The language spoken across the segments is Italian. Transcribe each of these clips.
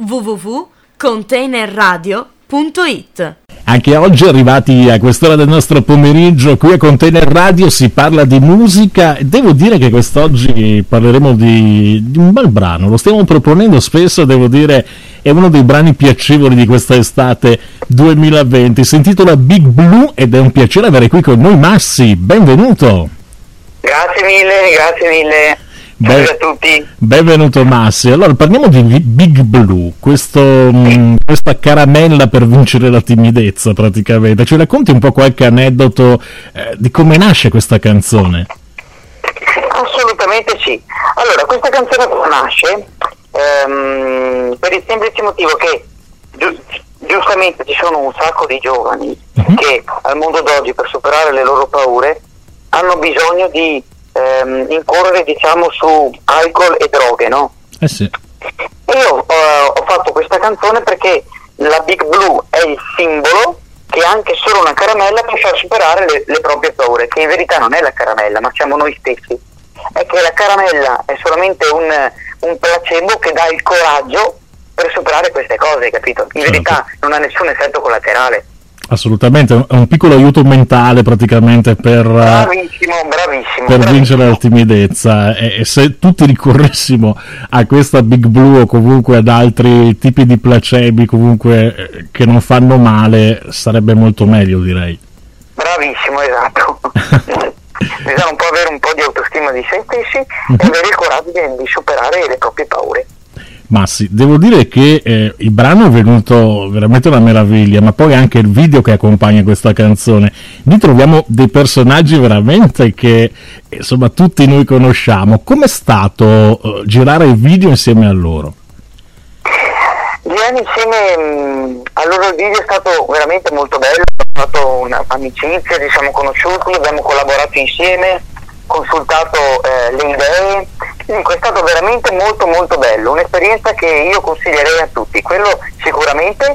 www.containerradio.it. Anche oggi, arrivati a quest'ora del nostro pomeriggio, qui a Container Radio si parla di musica. Devo dire che quest'oggi parleremo di un bel brano, lo stiamo proponendo spesso, devo dire, è uno dei brani piacevoli di questa estate 2020. Si intitola Big Blue ed è un piacere avere qui con noi Massi, benvenuto. Grazie mille. Ciao a tutti. Benvenuto Massi. Allora parliamo di Big Blue, questa caramella per vincere la timidezza praticamente. Ci racconti un po' qualche aneddoto di come nasce questa canzone? Assolutamente sì. Allora, questa canzone nasce per il semplice motivo che giustamente ci sono un sacco di giovani che al mondo d'oggi, per superare le loro paure, hanno bisogno di incorrere, diciamo, su alcol e droghe, no? Sì. E io ho fatto questa canzone perché la Big Blue è il simbolo che anche solo una caramella può far superare le proprie paure, che in verità non è la caramella, ma siamo noi stessi. È che la caramella è solamente un placebo che dà il coraggio per superare queste cose, capito? In verità non ha nessun effetto collaterale. Assolutamente, è un piccolo aiuto mentale praticamente per vincere la timidezza, e se tutti ricorressimo a questa Big Blue o comunque ad altri tipi di placebi comunque che non fanno male, sarebbe molto meglio, direi. Bravissimo, esatto. Bisogna un po' avere un po' di autostima di se stessi e avere il coraggio di superare le proprie paure. Ma sì, devo dire che il brano è venuto veramente una meraviglia, ma poi anche il video che accompagna questa canzone. Lì troviamo dei personaggi veramente che insomma tutti noi conosciamo. Com'è stato girare il video insieme a loro? Girare insieme a loro il video è stato veramente molto bello, è stata un'amicizia, ci siamo conosciuti, abbiamo collaborato insieme, consultato le idee. È stato veramente molto molto bello, un'esperienza che io consiglierei a tutti, quello sicuramente,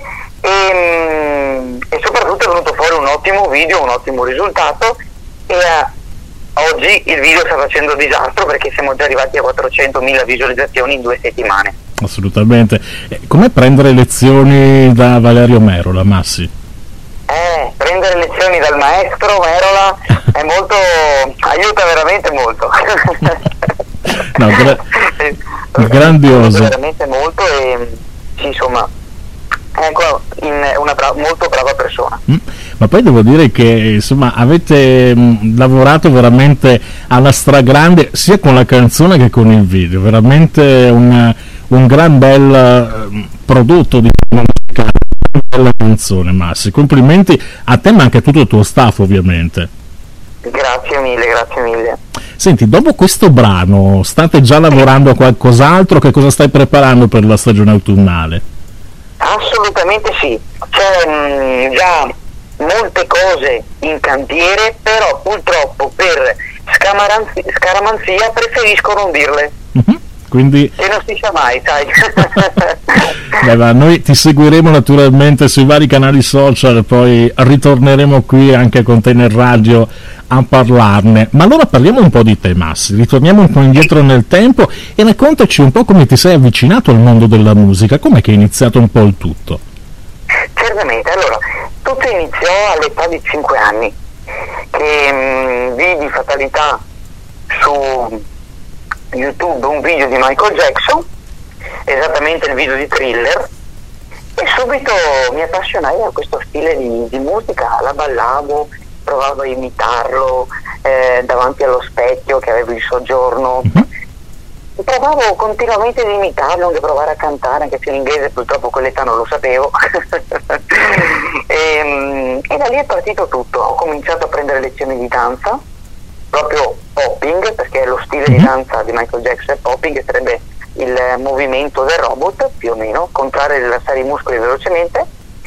e soprattutto è venuto fuori un ottimo video, un ottimo risultato, e oggi il video sta facendo disastro perché siamo già arrivati a 400.000 visualizzazioni in 2 settimane. Assolutamente. Com'è prendere lezioni da Valerio Merola, Massi? Prendere lezioni dal maestro Merola è molto, aiuta veramente molto. No, grandioso, veramente molto, e sì, insomma, ecco, una molto brava persona. Ma poi devo dire che insomma avete lavorato veramente alla stragrande sia con la canzone che con il video, veramente un gran bel prodotto di musicale, una bella canzone, Massi. Complimenti a te ma anche a tutto il tuo staff, ovviamente. Grazie mille. Senti, dopo questo brano state già lavorando a qualcos'altro? Che cosa stai preparando per la stagione autunnale? Assolutamente sì, c'è già molte cose in cantiere, però purtroppo per scaramanzia preferisco non dirle. Quindi e non si sa mai, sai. Ma noi ti seguiremo naturalmente sui vari canali social, poi ritorneremo qui anche a Container Radio a parlarne. Ma allora parliamo un po' di te, Massi, ritorniamo un po' indietro nel tempo e raccontaci un po' come ti sei avvicinato al mondo della musica, com'è che è iniziato un po' il tutto? Certamente, allora, tutto iniziò all'età di 5 anni, che vidi fatalità su YouTube un video di Michael Jackson, esattamente il video di Thriller, e subito mi appassionai a questo stile di musica, la ballavo, provavo a imitarlo davanti allo specchio che avevo in soggiorno, provavo continuamente ad imitarlo, anche provare a cantare, anche se l'inglese purtroppo a quell'età non lo sapevo. E da lì è partito tutto. Ho cominciato a prendere lezioni di danza, proprio popping, perché lo stile di danza di Michael Jackson è popping, che sarebbe il movimento del robot, più o meno, contrario rilassare i muscoli velocemente.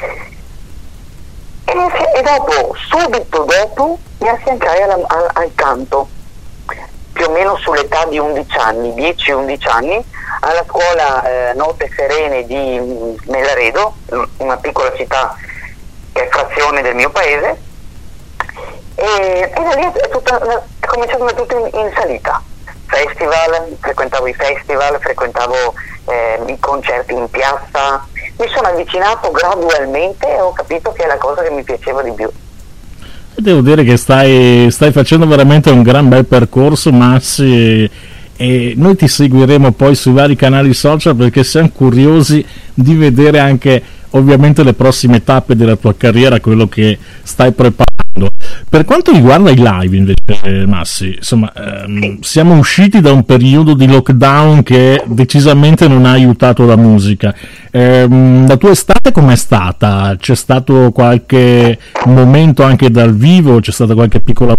E dopo, subito dopo, mi affiancai al canto, più o meno sull'età di 11 anni, 10-11 anni, alla scuola Note Serene di Melaredo, una piccola città che è frazione del mio paese, e da lì è cominciato tutto in salita. frequentavo i festival, frequentavo i concerti in piazza, mi sono avvicinato gradualmente e ho capito che è la cosa che mi piaceva di più. Devo dire che stai facendo veramente un gran bel percorso, Massi, e noi ti seguiremo poi sui vari canali social perché siamo curiosi di vedere anche ovviamente le prossime tappe della tua carriera, quello che stai preparando. Per quanto riguarda i live invece, Massi, insomma, siamo usciti da un periodo di lockdown che decisamente non ha aiutato la musica. La tua estate com'è stata? C'è stato qualche momento anche dal vivo? C'è stata qualche piccola...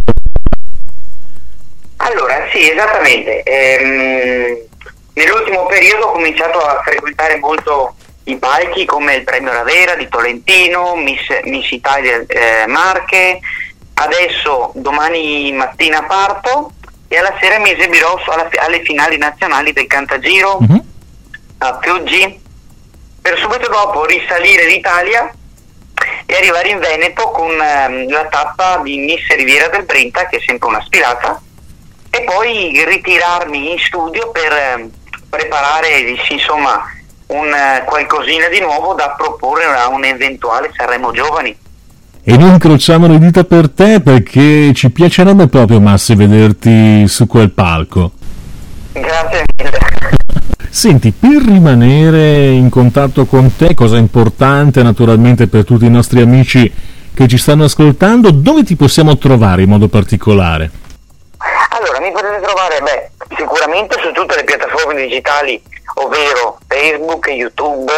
Allora, sì, esattamente. Nell'ultimo periodo ho cominciato a frequentare molto i palchi come il Premio Ravera di Tolentino, Miss Italia Marche. Adesso domani mattina parto e alla sera mi esibirò alle finali nazionali del Cantagiro a Fiuggi, per subito dopo risalire l'Italia e arrivare in Veneto con la tappa di Miss Riviera del Brenta, che è sempre una sfilata, e poi ritirarmi in studio per preparare, insomma, un qualcosina di nuovo da proporre a un eventuale Sanremo Giovani. E noi incrociamo le dita per te perché ci piacerebbe proprio, Massi, vederti su quel palco. Grazie mille. Senti, per rimanere in contatto con te, cosa importante naturalmente per tutti i nostri amici che ci stanno ascoltando, dove ti possiamo trovare in modo particolare? Allora, mi potete trovare sicuramente su tutte le piattaforme digitali, ovvero Facebook, YouTube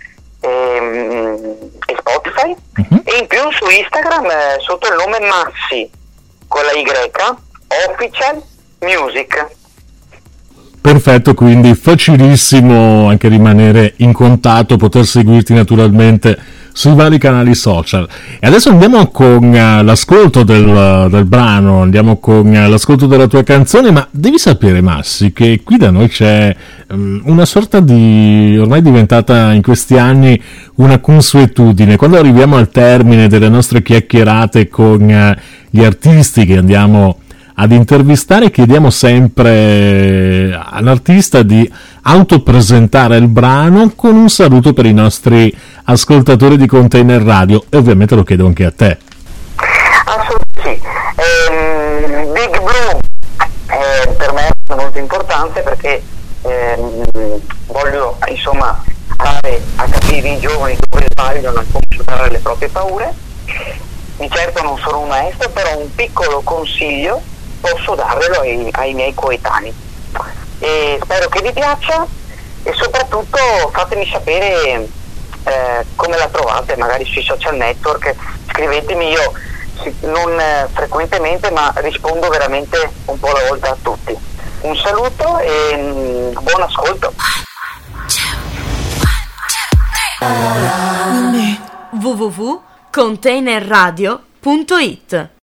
e Spotify, e in più su Instagram sotto il nome Massi con la Y Official Music. Perfetto, quindi facilissimo anche rimanere in contatto, poter seguirti naturalmente sui vari canali social. E adesso andiamo con l'ascolto del brano, andiamo con l'ascolto della tua canzone, ma devi sapere, Massi, che qui da noi c'è una sorta di, ormai diventata in questi anni una consuetudine. Quando arriviamo al termine delle nostre chiacchierate con gli artisti che andiamo ad intervistare, chiediamo sempre all'artista di autopresentare il brano con un saluto per i nostri ascoltatori di Container Radio, e ovviamente lo chiedo anche a te. Assolutamente sì. Big Blue per me è molto importante perché voglio insomma fare a capire i giovani dove sbagliano e come superare le proprie paure. Di certo non sono un maestro, però un piccolo consiglio posso darvelo ai miei coetanei, e spero che vi piaccia, e soprattutto fatemi sapere come la trovate, magari sui social network, scrivetemi, io non frequentemente ma rispondo veramente un po' alla volta a tutti. Un saluto e buon ascolto. www.containerradio.it